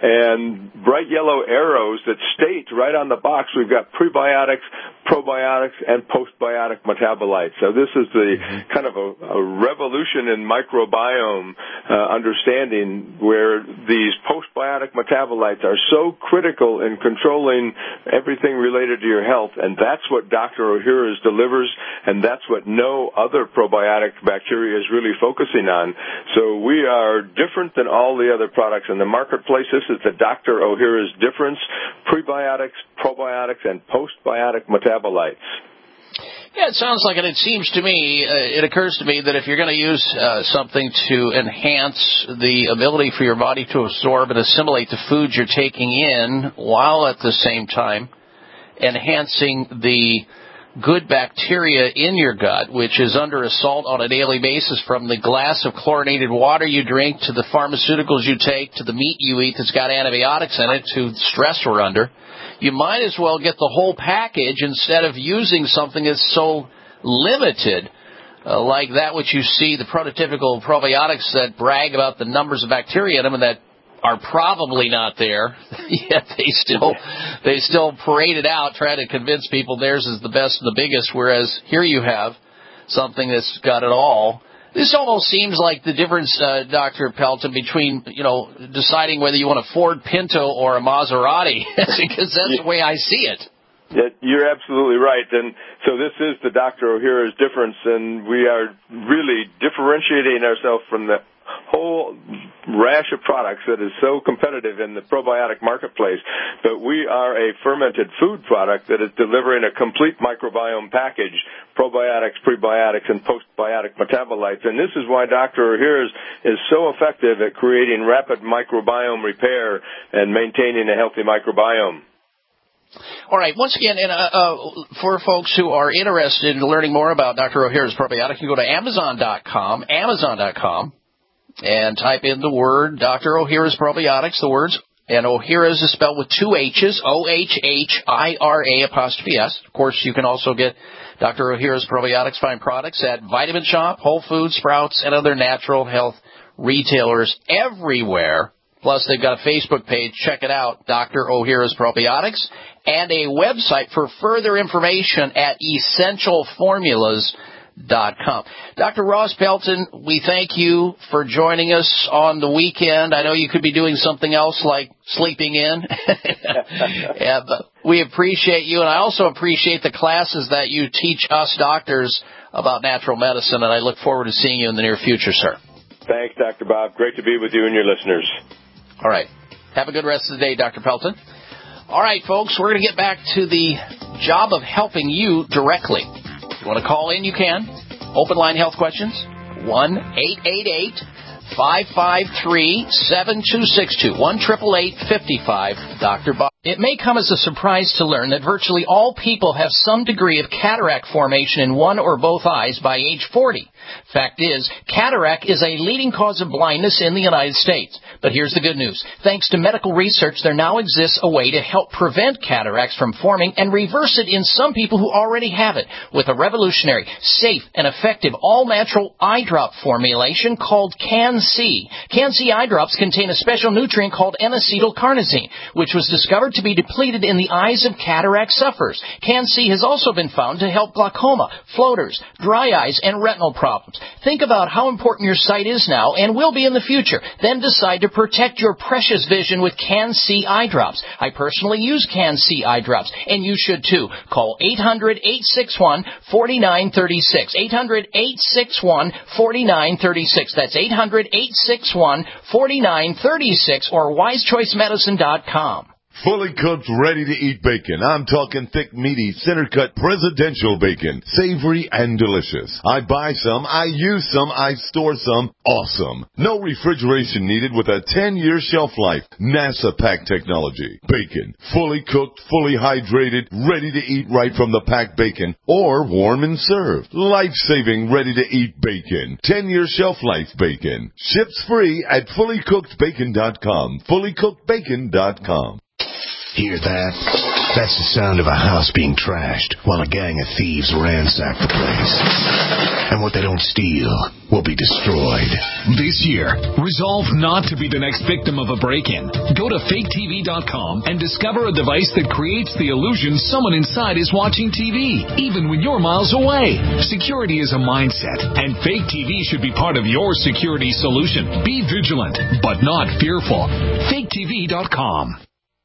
Speaker 12: and bright yellow arrows that state right on the box we've got prebiotics, probiotics, and postbiotic metabolites. So this is the kind of a, a revolution in microbiome uh, understanding, where these postbiotic metabolites are so critical in controlling everything related to your health, and that's what Doctor Ohhira's delivers, and that's what no other probiotic bacteria is really focusing on. So we are different than all the other products in the marketplace. This is the Doctor Ohhira's difference: prebiotics, probiotics, and postbiotic metabolites.
Speaker 4: Yeah, it sounds like it. It seems to me, uh, it occurs to me that if you're going to use uh, something to enhance the ability for your body to absorb and assimilate the foods you're taking in, while at the same time enhancing the good bacteria in your gut, which is under assault on a daily basis, from the glass of chlorinated water you drink to the pharmaceuticals you take to the meat you eat that's got antibiotics in it to stress we're under, you might as well get the whole package instead of using something that's so limited, uh, like that which you see, the prototypical probiotics that brag about the numbers of bacteria in them and that are probably not there, yet they still they still parade it out, trying to convince people theirs is the best and the biggest, whereas here you have something that's got it all This almost seems like the difference, uh, Doctor Pelton, between, you know, deciding whether you want a Ford Pinto or a Maserati, because that's the way I see it.
Speaker 12: Yeah, you're absolutely right. And so this is the Doctor O'Hara's difference, and we are really differentiating ourselves from the whole rash of products that is so competitive in the probiotic marketplace. But we are a fermented food product that is delivering a complete microbiome package, probiotics, prebiotics, and postbiotic metabolites. And this is why Doctor O'Hara's is so effective at creating rapid microbiome repair and maintaining a healthy microbiome.
Speaker 4: All right. Once again, and, uh, uh, for folks who are interested in learning more about Doctor O'Hara's probiotic, you go to Amazon dot com, Amazon dot com, and type in the word Doctor O'Hara's probiotics, the words, and O'Hara's is spelled with two H's, O H H I R A apostrophe S. Of course, you can also get Doctor O'Hara's probiotics fine products at Vitamin Shop, Whole Foods, Sprouts, and other natural health retailers everywhere. Plus, they've got a Facebook page. Check it out, Doctor O'Hara's Probiotics, and a website for further information at essential formulas dot com. Doctor Ross Pelton, we thank you for joining us on the weekend. I know you could be doing something else like sleeping in. Yeah, but we appreciate you, and I also appreciate the classes that you teach us doctors about natural medicine, and I look forward to seeing you in the near future, sir.
Speaker 12: Thanks, Doctor Bob. Great to be with you and your listeners.
Speaker 4: All right. Have a good rest of the day, Doctor Pelton. All right, folks, we're going to get back to the job of helping you directly. If you want to call in, you can. Open line health questions, one eight eight eight, five five three, seven two six two, one eight eight eight, five five, Doctor Bob. It may come as a surprise to learn that virtually all people have some degree of cataract formation in one or both eyes by age forty. Fact is, cataract is a leading cause of blindness in the United States. But here's the good news. Thanks to medical research, there now exists a way to help prevent cataracts from forming and reverse it in some people who already have it with a revolutionary, safe, and effective all-natural eye drop formulation called Can-C. Can-C eye drops contain a special nutrient called N-acetylcarnosine, which was discovered to be depleted in the eyes of cataract sufferers. Can-C has also been found to help glaucoma, floaters, dry eyes, and retinal problems. Think about how important your sight is now and will be in the future. Then decide to protect your precious vision with Can-C eye drops. I personally use Can-C eye drops, and you should too. Call eight hundred, eight six one, four nine three six. eight hundred, eight six one, four nine three six. That's eight hundred, eight six one, four nine three six or wise choice medicine dot com.
Speaker 19: Fully cooked, ready-to-eat bacon. I'm talking thick, meaty, center-cut presidential bacon. Savory and delicious. I buy some, I use some, I store some. Awesome. No refrigeration needed with a ten-year shelf life. NASA pack technology. Bacon. Fully cooked, fully hydrated, ready to eat right from the packed bacon. Or warm and served. Life-saving, ready-to-eat bacon. ten-year shelf life bacon. Ships free at fully cooked bacon dot com. fully cooked bacon dot com.
Speaker 1: Hear that? That's the sound of a house being trashed while a gang of thieves ransack the place. And what they don't steal will be destroyed.
Speaker 8: This year, resolve not to be the next victim of a break-in. Go to fake T V dot com and discover a device that creates the illusion someone inside is watching T V, even when you're miles away. Security is a mindset, and Fake T V should be part of your security solution. Be vigilant, but not fearful. fake T V dot com.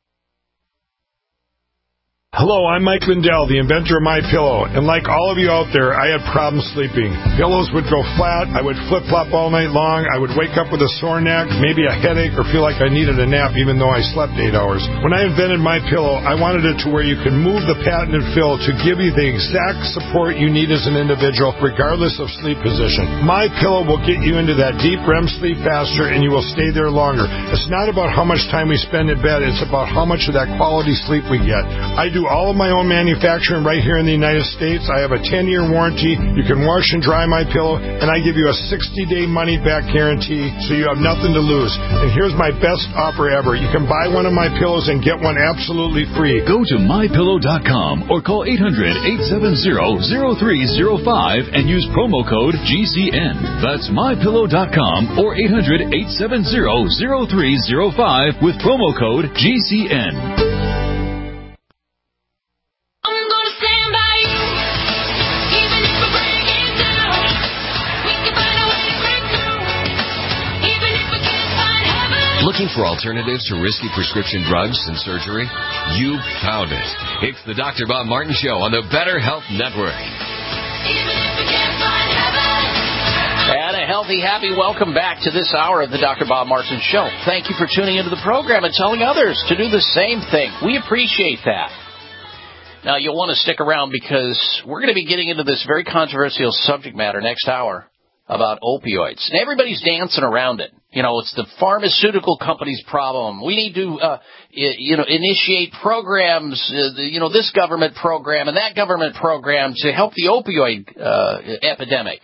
Speaker 20: Hello, I'm Mike Lindell, the inventor of MyPillow, and like all of you out there, I had problems sleeping. Pillows would go flat, I would flip-flop all night long, I would wake up with a sore neck, maybe a headache, or feel like I needed a nap even though I slept eight hours. When I invented MyPillow, I wanted it to where you could move the patented fill to give you the exact support you need as an individual, regardless of sleep position. MyPillow will get you into that deep R E M sleep faster, and you will stay there longer. It's not about how much time we spend in bed, it's about how much of that quality sleep we get. I do all of my own manufacturing right here in the United States. I have a ten-year warranty. You can wash and dry my pillow, and I give you a sixty-day money-back guarantee, so you have nothing to lose. And here's my best offer ever. You can buy one of my pillows and get one absolutely free.
Speaker 8: Go to my pillow dot com or call eight hundred, eight seven zero, zero three zero five and use promo code G C N. That's my pillow dot com or eight hundred, eight seven zero, zero three zero five with promo code G C N.
Speaker 10: Even if I break it down, we can find a way.
Speaker 2: Looking for alternatives to risky prescription drugs and surgery? You found it. It's the Doctor Bob Martin Show on the Better Health Network.
Speaker 4: And a healthy, happy welcome back to this hour of the Doctor Bob Martin Show. Thank you for tuning into the program and telling others to do the same thing. We appreciate that. Now, you'll want to stick around because we're going to be getting into this very controversial subject matter next hour about opioids. And everybody's dancing around it. You know, it's the pharmaceutical company's problem. We need to, uh, you know, initiate programs, uh, you know, this government program and that government program to help the opioid uh, epidemic.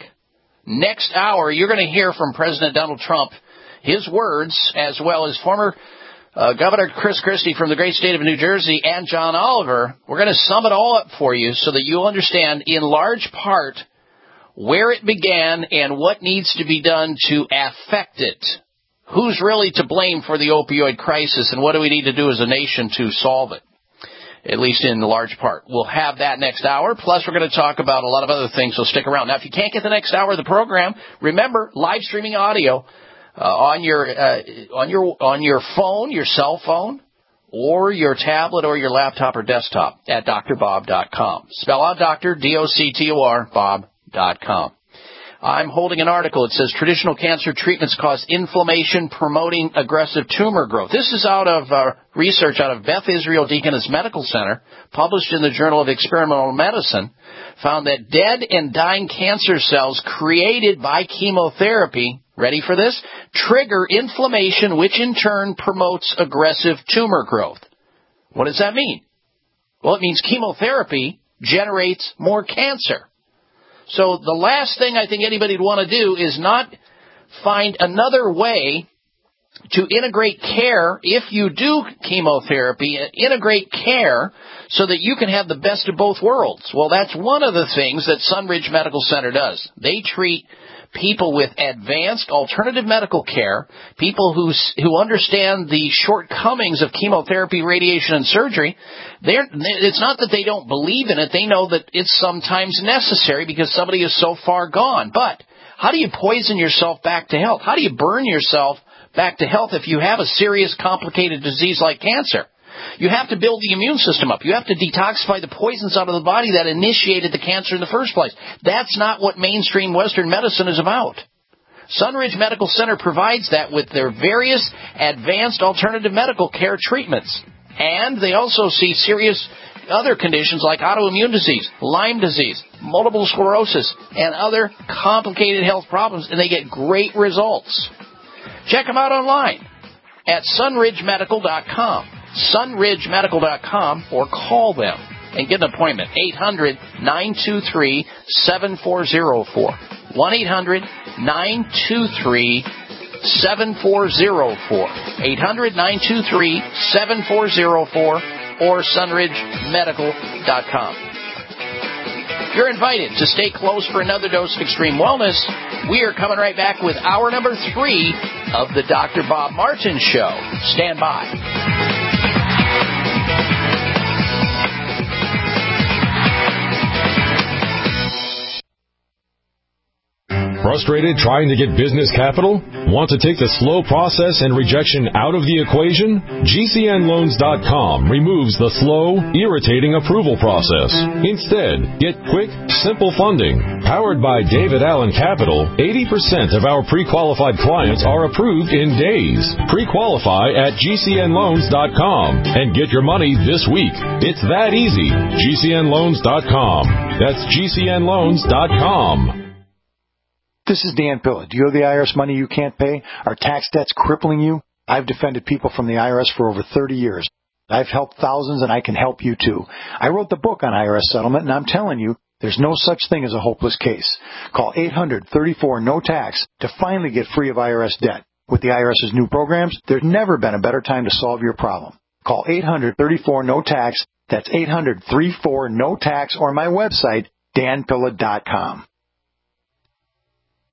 Speaker 4: Next hour, you're going to hear from President Donald Trump, his words, as well as former uh, Governor Chris Christie from the great state of New Jersey and John Oliver. We're going to sum it all up for you so that you'll understand in large part where it began and what needs to be done to affect it. Who's really to blame for the opioid crisis, and what do we need to do as a nation to solve it, at least in large part. We'll have that next hour, plus we're going to talk about a lot of other things, so stick around. Now, if you can't get the next hour of the program, remember, live streaming audio uh, on your uh, on your on your phone, your cell phone, or your tablet or your laptop or desktop at D R bob dot com. Spell out Doctor, D O C T O R, Bob. Dot com. I'm holding an article. It says traditional cancer treatments cause inflammation, promoting aggressive tumor growth. This is out of uh, research out of Beth Israel Deaconess Medical Center, published in the Journal of Experimental Medicine, found that dead and dying cancer cells created by chemotherapy, ready for this, trigger inflammation, which in turn promotes aggressive tumor growth. What does that mean? Well, it means chemotherapy generates more cancer. So the last thing I think anybody would want to do is not find another way to integrate care, if you do chemotherapy, integrate care so that you can have the best of both worlds. Well, that's one of the things that Sunridge Medical Center does. They treat people with advanced alternative medical care, people who who understand the shortcomings of chemotherapy, radiation, and surgery. They're, it's not that they don't believe in it. They know that it's sometimes necessary because somebody is so far gone. But how do you poison yourself back to health? How do you burn yourself back to health if you have a serious, complicated disease like cancer? You have to build the immune system up. You have to detoxify the poisons out of the body that initiated the cancer in the first place. That's not what mainstream Western medicine is about. Sunridge Medical Center provides that with their various advanced alternative medical care treatments. And they also see serious other conditions like autoimmune disease, Lyme disease, multiple sclerosis, and other complicated health problems, and they get great results. Check them out online at sunridge medical dot com. sunridge medical dot com, or call them and get an appointment. eight hundred, nine two three, seven four zero four. one eight hundred, nine two three, seven four zero four. eight hundred, nine two three, seven four zero four or sunridge medical dot com. You're invited to stay close for another dose of extreme wellness. We are coming right back with hour number three of the Doctor Bob Martin Show. Stand by.
Speaker 17: Frustrated trying to get business capital? Want to take the slow process and rejection out of the equation? G C N loans dot com removes the slow, irritating approval process. Instead, get quick, simple funding. Powered by David Allen Capital, eighty percent of our pre-qualified clients are approved in days. Pre-qualify at G C N loans dot com and get your money this week. It's that easy. G C N loans dot com. That's G C N loans dot com.
Speaker 21: This is Dan Pilla. Do you owe the I R S money you can't pay? Are tax debts crippling you? I've defended people from the I R S for over thirty years. I've helped thousands, and I can help you too. I wrote the book on I R S settlement, and I'm telling you, there's no such thing as a hopeless case. Call eight hundred, thirty-four, no tax to finally get free of I R S debt. With the IRS's new programs, there's never been a better time to solve your problem. Call eight hundred, thirty-four, no tax. That's eight hundred, thirty-four, no tax, or my website, dan pilla dot com.